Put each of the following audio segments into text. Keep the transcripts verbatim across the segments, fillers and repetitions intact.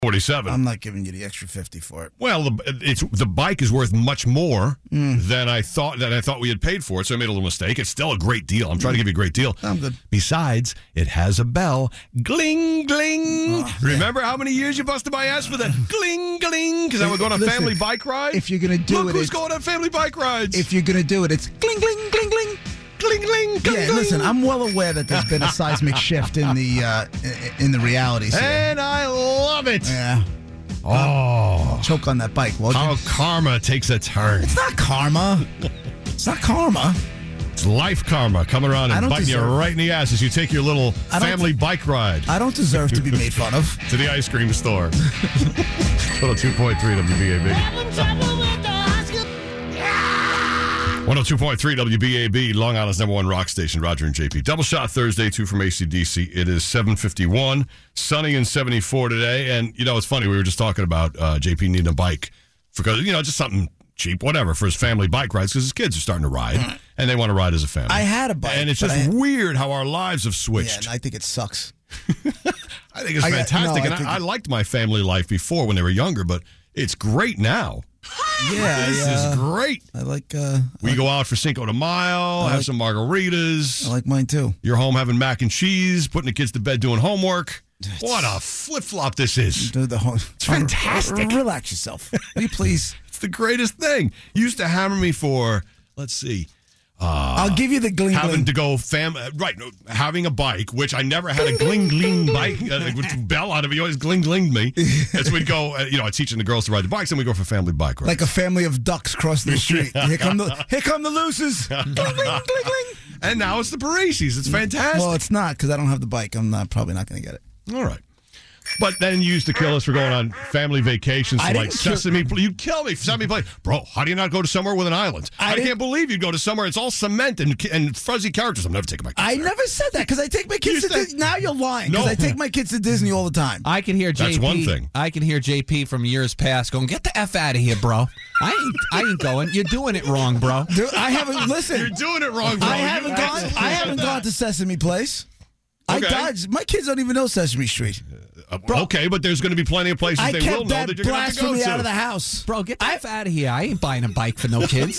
forty-seven. I'm not giving you the extra fifty for it. Well, the, it's the bike is worth much more mm. than I thought than I thought we had paid for it, so I made a little mistake. It's still a great deal. I'm trying mm. to give you a great deal. I'm good. Besides, it has a bell. Gling, gling. Oh, Remember yeah. how many years you busted my ass for that? Gling, gling. Because I would go on a Listen, family bike ride. If you're going to do Look it, who's going on family bike rides. If you're going to do it, it's gling, gling, gling, gling. Gling, gling, gling, yeah, gling. Listen, I'm well aware that there's been a seismic shift in the uh, in the realities here. And I love it. Yeah. Oh. I'll choke on that bike, won't you? How karma takes a turn. It's not karma. It's not karma. It's life karma coming around and biting deserve, you right in the ass as you take your little family bike ride. I don't deserve to be made fun of. To the ice cream store. Little two point three W B A B. one oh two point three W B A B, Long Island's number one rock station, Roger and J P. Double shot Thursday, two from A C D C. It is seven fifty-one, sunny and seventy-four today. And, you know, it's funny, we were just talking about uh, J P needing a bike because, you know, just something cheap, whatever, for his family bike rides because his kids are starting to ride and they want to ride as a family. I had a bike. And it's just I, weird how our lives have switched. Yeah, and I think it sucks. I think it's I, fantastic. No, and I, I, I liked my family life before when they were younger, but it's great now. Yeah, this I, uh, is great. I like. Uh, we like, go out for Cinco de Mayo, like, have some margaritas. I like mine too. You're home having mac and cheese, putting the kids to bed, doing homework. It's, what a flip flop this is! Do the whole, it's fantastic. Relax yourself, will you please? It's the greatest thing. You used to hammer me for. Let's see. Uh, I'll give you the gling having gling. to go fam uh, right having a bike, which I never had a gling gling bike uh, with bell out of it. You always gling glinged me. As we'd go, uh, you know, teaching the girls to ride the bikes, and we go for family bike rides. Like a family of ducks crossing the street. Here come the here come the looses. Gling gling gling gling. And now it's the Parisis. It's fantastic. Well, it's not because I don't have the bike. I'm not probably not going to get it. All right. But then you used to kill us for going on family vacations to like Sesame. Kill- you'd kill me for Sesame Place. Bro, how do you not go to somewhere with an island? I, I can't believe you'd go to somewhere. It's all cement and and fuzzy characters. I'm never taking my kids I there. never said that because I take my kids to Disney. Now you're lying because No. I take my kids to Disney all the time. I can hear J P. That's one thing. I can hear J P from years past going, get the F out of here, bro. I ain't, I ain't going. You're doing it wrong, bro. Dude, I haven't, listen. You're doing it wrong, bro. I haven't you gone I haven't gone to Sesame Place. Okay. I dodged. My kids don't even know Sesame Street. Uh, okay, but there's going to be plenty of places I they kept will know that that you're going to have to go blasphemy to. out of the house. Bro, get the I, F out of here. I ain't buying a bike for no kids.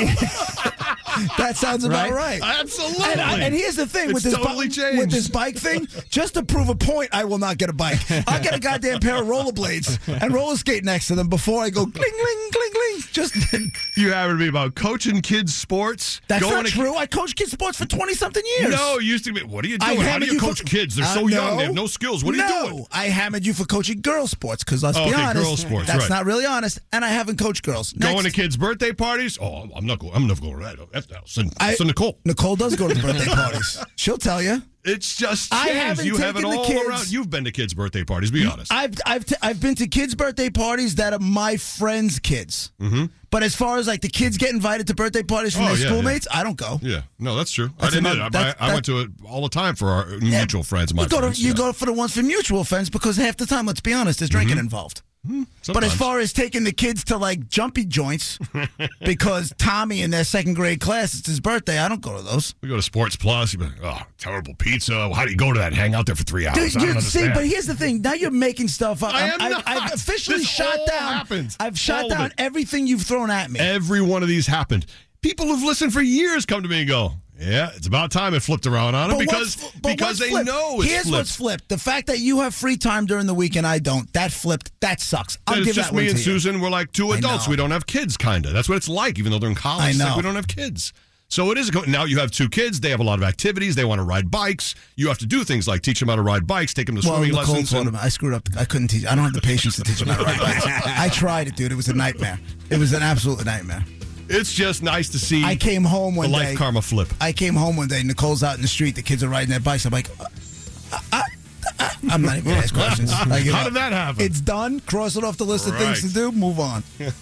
That sounds about right. right. Absolutely. And, I, and here's the thing it's with this totally bi- with this bike thing, just to prove a point, I will not get a bike. I'll get a goddamn pair of rollerblades and roller skate next to them before I go gling gling gling gling. Just you having me about coaching kids sports. That's going not to... true. I coached kids sports for twenty something years. No, you used to be. What are you doing? I How do you, you coach for... kids? They're uh, so no. young. They have no skills. What are no, you doing? I hammered you for coaching girls sports because let's oh, be okay, honest, girls sports, that's right. not really honest. And I haven't coached girls. Next. Going to kids' birthday parties? Oh, I'm not going. I'm never going to that. That's the house. I, so Nicole. Nicole does go to birthday parties. She'll tell you. It's just I changed. haven't You have it taken the all kids- around. You've been to kids' birthday parties. Be honest. I've I've t- I've been to kids' birthday parties that are my friends' kids. Mm-hmm. But as far as like the kids get invited to birthday parties from oh, their yeah, schoolmates, yeah. I don't go. Yeah, no, that's true. That's I didn't. another, Either. I, I went to it all the time for our yeah, mutual friends. My you go friends, to you yeah. go for the ones for mutual friends because half the time, let's be honest, there's drinking Mm-hmm. involved. Sometimes. But as far as taking the kids to like jumpy joints because Tommy in their second grade class, it's his birthday, I don't go to those. We go to Sports Plus. You'd be like, oh, terrible pizza. How do you go to that? Hang out there for three hours. Dude, I don't you understand. see, but here's the thing. Now you're making stuff up. I am I've, not. I've officially This shot all down. happened. I've shot All of down it. everything you've thrown at me. Every one of these happened. People who've listened for years come to me and go, yeah, it's about time it flipped around on them But because, what's- but because what's they flipped? know it's Here's flipped. what's flipped. The fact that you have free time during the week and I don't, that flipped. That sucks. I'll it's give just that one me to and you. Susan. We're like two I adults. know. We don't have kids, kind of. That's what it's like, even though they're in college. I It's like know. we don't have kids. So it is. A, now you have two kids. They have a lot of activities. They want to ride bikes. You have to do things like teach them how to ride bikes, take them to Well, swimming Nicole lessons. told and- him I screwed up. I couldn't teach. I don't have the patience to teach him how to ride bikes. I tried it, dude. It was a nightmare. It was an absolute nightmare. It's just nice to see. I came home one the day. life karma flip. I came home one day. Nicole's out in the street. The kids are riding their bikes. I'm like, uh, uh, uh, uh, I'm not even going to ask questions. I give How up. did that happen? It's done. Cross it off the list of Right. things to do. Move on.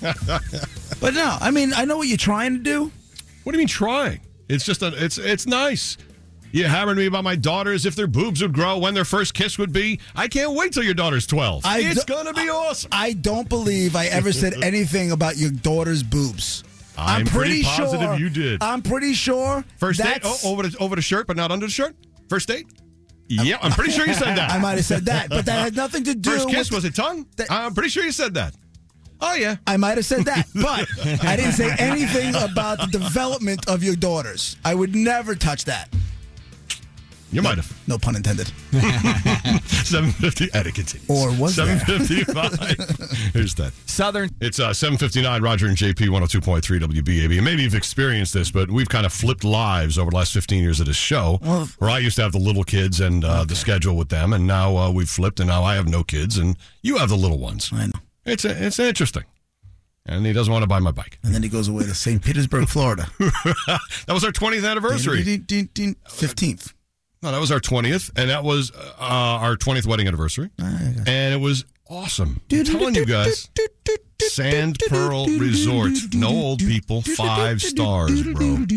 But no, I mean, I know what you're trying to do. What do you mean trying? It's just a, it's it's nice. You hammered me about my daughters, if their boobs would grow, when their first kiss would be. I can't wait till your daughter's twelve. I it's do- going to be awesome. I don't believe I ever said anything about your daughter's boobs. I'm pretty pretty positive sure you did. I'm pretty sure. First date? that's- Oh, over the, over the shirt, but not under the shirt? First date? Yeah, I'm pretty sure you said that. I might have said that, but that had nothing to do First kiss, with... was it tongue? That- I'm pretty sure you said that. Oh, yeah. I might have said that, but I didn't say anything about the development of your daughters. I would never touch that. You might have. No pun intended. seven fifty etiquette. Or was there? seven fifty-five. Here's that. Southern. It's uh, seven fifty-nine, Roger and J P, one oh two point three W B A B. And maybe you've experienced this, but we've kind of flipped lives over the last fifteen years of this show, Well, where I used to have the little kids and uh, okay. the schedule with them, and now uh, we've flipped, and now I have no kids, and you have the little ones. I know. It's a, it's interesting. And he doesn't want to buy my bike. And then he goes away to Saint Petersburg, Florida. That was our twentieth anniversary. fifteenth. No, that was our twentieth, and that was uh, our twentieth wedding anniversary. And it was awesome. I'm telling you guys. Sand Pearl Resort. No old people. Five stars, bro. There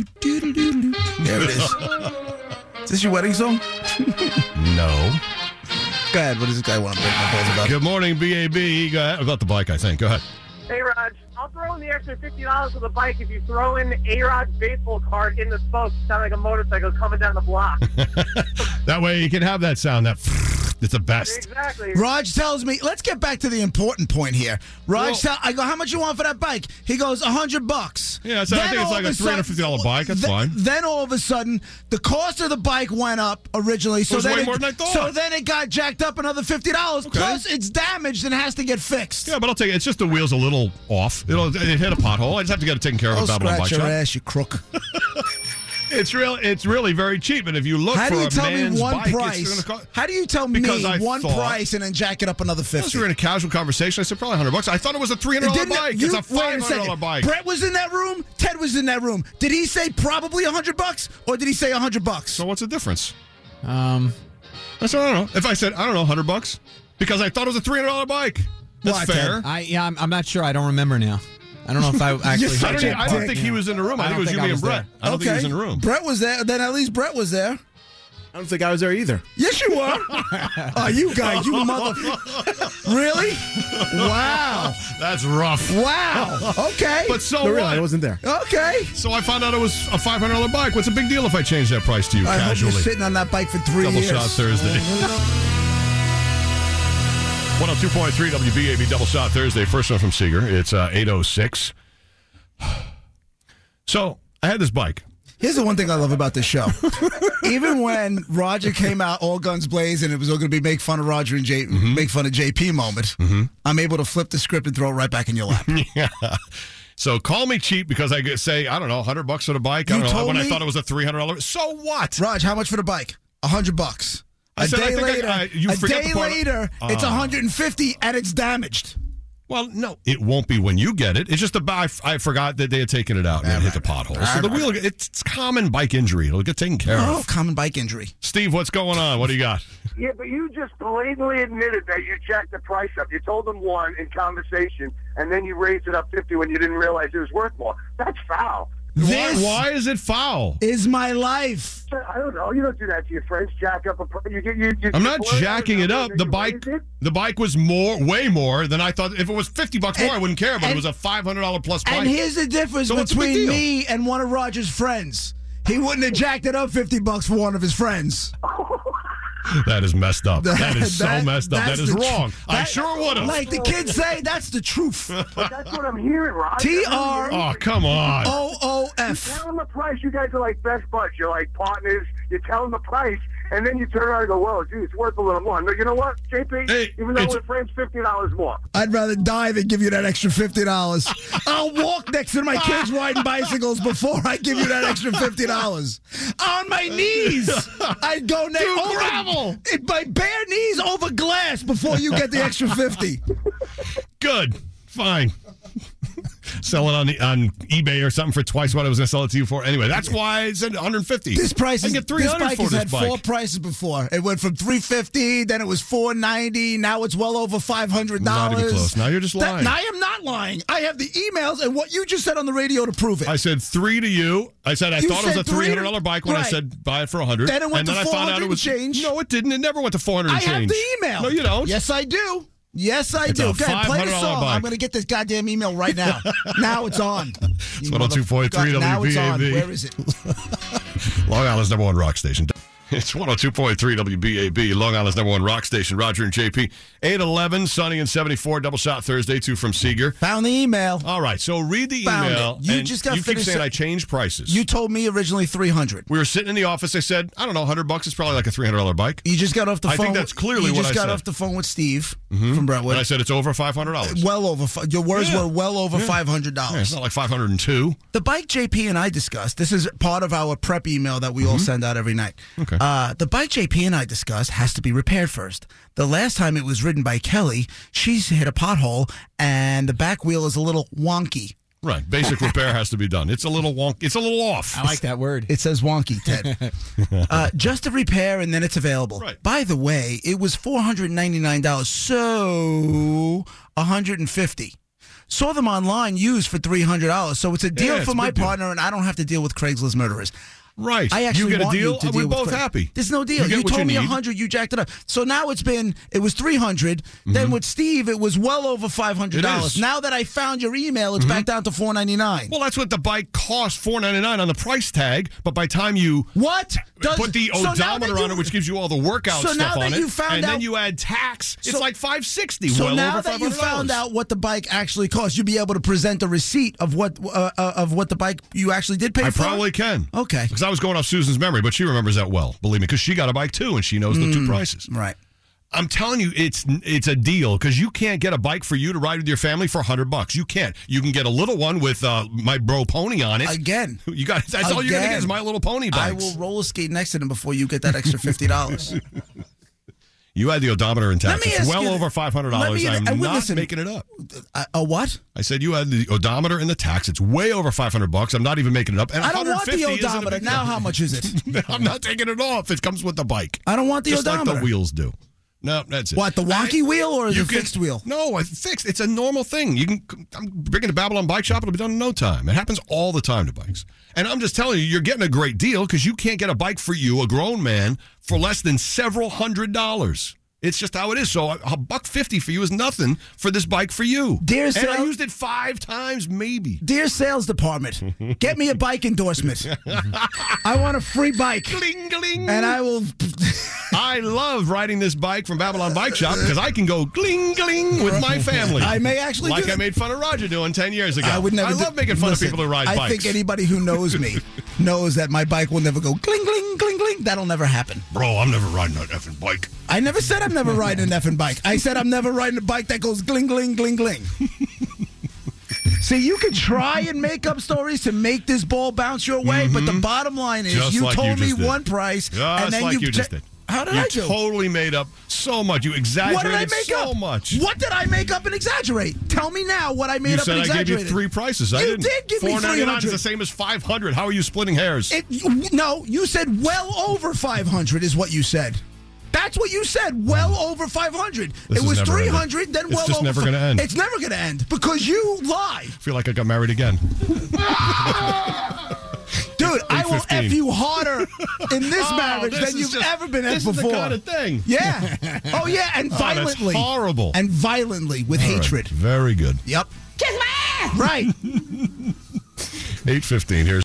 it is. Is this your wedding song? No. Go ahead. What does this guy want to break my balls about? Good morning, B A B. Go ahead. About the bike, I think. Go ahead. Hey, Raj, I'll throw in the extra fifty dollars for the bike if you throw in A-Rod's baseball card in the spokes. Sound like a motorcycle coming down the block. That way you can have that sound. That it's the best. Exactly. Raj tells me, let's get back to the important point here. Raj, Well- tell, I go, how much you want for that bike? He goes, a hundred bucks. Yeah, so I Then think it's all like of a three hundred fifty dollars sudden- bike. That's th- fine. Then all of a sudden, the cost of the bike went up originally. So was then way it, more than I thought. So then it got jacked up another fifty dollars. Okay. Plus, it's damaged and has to get fixed. Yeah, but I'll tell you, it's just the wheel's a little off. It'll it hit a pothole. I just have to get it taken care of I'll at Babylon Bike scratch your Shop. ass, you crook. It's real. It's really very cheap. And if you look How for do you a tell me man's one bike, price? it's going to cost. How do you tell Because me I one thought- price and then jack it up another Unless fifty? we were in a casual conversation, I said probably hundred bucks. I thought it was a three hundred dollar Didn't- bike. you- it's a wait five hundred dollar second. bike. Brett was in that room. Ted was in that room. Did he say probably a hundred bucks, or did he say a hundred bucks? So what's the difference? Um, I said I don't know. If I said I don't know, hundred bucks, because I thought it was a three hundred dollar bike. That's Why, fair. Ted? I yeah, I'm, I'm not sure. I don't remember now. I don't know if I actually. Yes, I heard don't, Ted that I don't part, think you he know. was in the room. I, I think it don't was think you, I me, and was Brett. there. I don't think he was in the room. Brett was there. Then at least Brett was there. I don't think I was there either. Yes, you were. Oh, you guys, you mother. Really? Wow. That's rough. Wow. Okay. But so No, really, what? I wasn't there. okay. So I found out it was a five hundred dollar bike. What's the big deal if I change that price to you I hope casually? you're sitting on that bike for three Double years. shot Thursday. one oh two point three W B A B Double Shot Thursday. First one from Seeger. It's uh, eight oh six. So I had this bike. Here's the one thing I love about this show. Even when Roger came out all guns blazing, it was all going to be make fun of Roger and J, Mm-hmm. make fun of J P moment. I'm able to flip the script and throw it right back in your lap. Yeah. So call me cheap because I get say, I don't know, one hundred bucks for the bike. I You don't know. told When I me- thought it was a three hundred dollars. So what? Raj, how much for the bike? A hundred bucks. I A said, I day think I- later, I- you a forget day the part- later, it's Oh. one hundred fifty and it's damaged. Well, no, it won't be when you get it. It's just about I forgot that they had taken it out and it hit the pothole. So the wheel, it's, it's common bike injury. It'll get taken care Oh, of. common bike injury. Steve, what's going on? What do you got? Yeah, but you just blatantly admitted that you jacked the price up. You told them one in conversation, and then you raised it up fifty when you didn't realize it was worth more. That's foul. Why, This why is it foul? is my life. I don't know. You don't do that to your friends. Jack up a price. You get you. you I'm you not blurt out a jacking it number up. and The you bike, raise it. the bike was more, way more than I thought. If it was fifty bucks more, And- I wouldn't care. But and- it was a five hundred dollar plus bike. And here's the difference So what's the big between deal? me and one of Roger's friends. He wouldn't have jacked it up fifty bucks for one of his friends. That is messed up. That is so That- messed up. That that's is the tr- wrong. I that- sure would have. Like the kids say, that's the truth. But that's what I'm hearing, Rod. T R Oh, come on. O O F. Tell them the price. You guys are like best buds. You're like partners. You tell them the price, and then you turn around and go, well, gee, it's worth a little more. No, you know what, J P? Hey, Even though it's- we're friends, fifty dollars more. I'd rather die than give you that extra fifty dollars. I'll walk next to my kids riding bicycles before I give you that extra fifty dollars. On my knees. I'd go next Through over gravel. it- my bare knees over glass before you get the extra fifty. Good. Fine. Sell it on the, on eBay or something for twice what I was going to sell it to you for. Anyway, that's why I said one hundred fifty. This price I is, get this three hundred bike for has this had bike. four prices before. It went from three fifty, then it was four ninety, now it's well over five hundred dollars. Not even close. Now you're just lying. That, I am not lying. I have the emails and what you just said on the radio to prove it. I said three to you. I said I You thought it was a said three three to- hundred dollar bike when I right. said buy it for one hundred. Then it went and to then I found out it four hundred was change. No, it didn't. It never went to four hundred I and change. have the email. No, you don't. Yes, I do. Yes, I It's do. a Go ahead, play the five hundred dollar song. bike. I'm going to get this goddamn email right now. Now it's on. It's one oh two point three Now it's on. W B A B. Where is it? Long Island's number one rock station. It's one oh two point three W B A B, Long Island's number one rock station. Roger and J P. eight eleven, sunny and seventy-four, double shot Thursday, two from Seeger. Found the email. All right, so read the Found email. it. You and just got you keep finished saying sa- I changed prices. You told me originally three hundred. we were sitting in the office. I said, I don't know, one hundred bucks is probably like a three hundred dollars bike. You just got off the I phone. think that's with- clearly you what just I got said. off the phone with Steve from Brentwood. And I said it's over five hundred dollars. well over. fi- Your words Yeah. were well over Yeah. five hundred dollars. Yeah, it's not like five hundred two. The bike J P and I discussed, this is part of our prep email that we all send out every night. Okay. Uh, the bike J P and I discussed has to be repaired first. The last time it was ridden by Kelly, she's hit a pothole and the back wheel is a little wonky. Right. Basic repair has to be done. It's a little wonk. It's a little off. I like that word. It says wonky, Ted. uh, just a repair and then it's available. Right. By the way, it was four hundred ninety-nine dollars, so one hundred fifty dollars. Saw them online used for three hundred dollars, so it's a deal Yeah, it's for a my good deal. partner and I don't have to deal with Craigslist murderers. Right. I actually you get a want deal. you to We're deal with both Craig. happy. There's no deal. You, You, get what told you me need. one hundred, you jacked it up. So now it's been, it was three hundred. Then with Steve, it was well over five hundred dollars. It is. Now that I found your email, it's back down to four ninety-nine. Well, that's what the bike costs, four ninety-nine on the price tag. But by the time you What? Does- put the so now that odometer you- on it, which gives you all the workout So now stuff that on you it, found and out- then you add tax, it's So- like five sixty. So well now over that you five hundred dollars. found out what the bike actually costs, you'll be able to present a receipt of what uh, uh, of what the bike you actually did pay I for? probably can. Okay. Because I was going off Susan's memory, but she remembers that well. Believe me, because she got a bike too, and she knows the two prices. Right. I'm telling you, it's it's a deal because you can't get a bike for you to ride with your family for a hundred bucks. You can't. You can get a little one with uh, my bro Pony on it. Again. You got that's all you're gonna get Again. is My Little Pony bikes. I will roller skate next to them before you get that extra fifty dollars. You had the odometer in tax. Let me It's ask well you- over five hundred let dollars. me- I'm and not listen- making it up. A, a what? I said you had the odometer and the tax. It's way over five hundred bucks. I'm not even making it up. And I don't want the one hundred fifty isn't a odometer. big Now deal. how much is it? I'm not taking it off. It comes with the bike. I don't want the Just odometer. like the wheels do. No, that's it. What, the wonky I- wheel or you the can- fixed wheel? No, it's fixed. It's a normal thing. You can. I'm bringing to Babylon Bike Shop. It'll be done in no time. It happens all the time to bikes. And I'm just telling you, you're getting a great deal because you can't get a bike for you, a grown man, for less than several hundred dollars. It's just how it is. So a, a buck fifty for you is nothing for this bike for you. Dear and I sale- used it five times, maybe. Dear sales department, get me a bike endorsement. I want a free bike. Gling, gling. And I will. I love riding this bike from Babylon Bike Shop because I can go gling, gling with my family. I may actually like do I made fun of Roger doing ten years ago. I would never. I do- love making fun Listen, of people who ride I bikes. think anybody who knows me knows that my bike will never go gling, gling, gling, gling. That'll never happen. Bro, I'm never riding that effing bike. I never said I'm never riding an effing bike. I said I'm never riding a bike that goes gling, gling, gling, gling. See, you can try and make up stories to make this ball bounce your way, but the bottom line is Just you like told you me just did. one price, Just and then like you, you just che- did. How did you I do? totally made up so much. You exaggerated What did I make so up? much. What did I make up and exaggerate? Tell me now what I made You up said and I gave exaggerated. you three prices. I You didn't. did give me four ninety-nine is three hundred. the same as five hundred. How are you splitting hairs? It, you- no, you said well over five hundred is what you said. That's what you said. Well over five hundred. This It is was never three ending. hundred, then It's well just over. never fi- gonna end. It's never going to end because you lie. I feel like I got married again. Dude, I will eight fifteen. F you harder in this Oh, marriage this than is you've just- ever been this F is the before. kind of thing. Yeah. Oh, yeah, and Oh, that's violently. horrible. And violently with All right. hatred. Very good. Yep. Kiss my ass! Right. eight fifteen. Here's